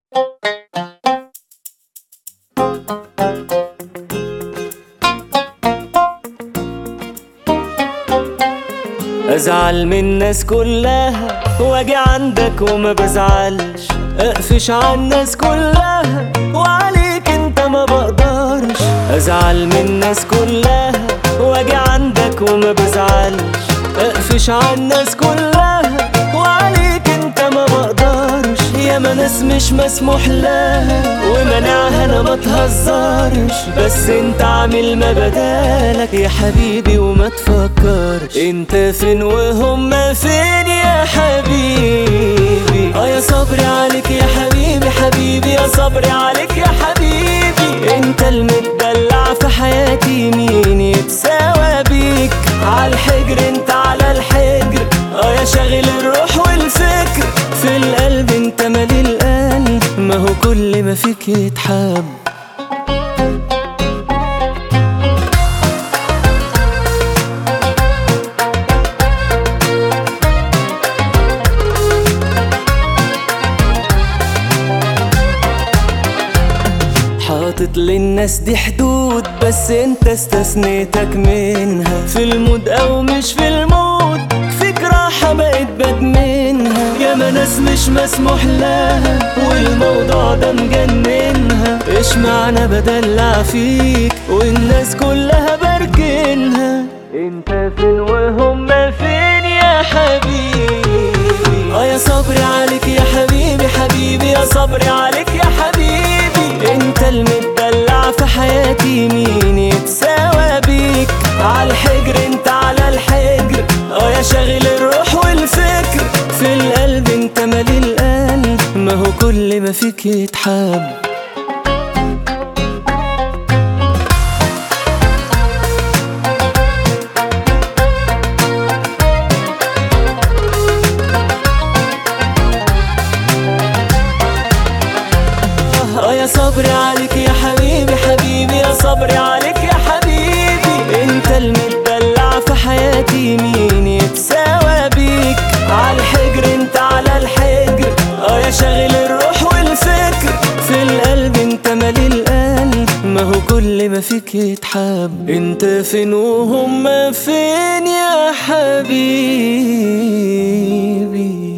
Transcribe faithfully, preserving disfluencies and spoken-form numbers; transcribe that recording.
ازعل من الناس كلها واجي عندك وما بزعلش، اقفش على الناس كلها وعليك انت ما بقدرش. ازعل من الناس كلها واجي عندك وما بزعلش، اقفش على الناس كلها وعليك انت ما بقدرش. ياما ناس مش مسموح لها ومنعها انا ما تهزرش، بس انت عامل ما بدالك يا حبيبي وما تفكرش. انت فين وهم فين يا حبيبي؟ اه يا صبري عليك يا حبيبي، حبيبي يا صبري عليك يا حبيبي. انت المدلع في حياتي، مين يتساوى بيك؟ عالحجر انت على الحجر، اه يا شاغل الروح والفكر. في القلب انت مالي القلب، ما هو كل ما فيك يتحب. حاطط للناس دي حدود، بس انت استثنيتك منها. في المود او مش في المود، فيك راحة بقيت بدمنها. ياما ناس مش مسموح لها والموضوع ده مجننها. ايش معنى بدلع فيك والناس كلها بركنها؟ انت فين وهم فين يا حبيبي؟ اه يا صبري عليك يا حبيبي، حبيبي يا صبري عليك يا حبيبي. انت المدلع في حياتي، مين يتساوى بيك؟ عالحجر انت على الحجر، اه يا شاغل الروح والفكر. في القلب انت مالي القلب، ما هو كل ما فيك يتحب. اه يا صبري عليك يا حبيبي، حبيبي يا صبري عليك يا حبيبي. انت المدلع في حياتي، مين يتساوى بيك؟ عالحجر انت على الحجر، اه يا شاغل الروح والفكر. في القلب انت مالي القلب، ما هو كل ما فيك يتحب. انت فين وهم فين يا حبيبي؟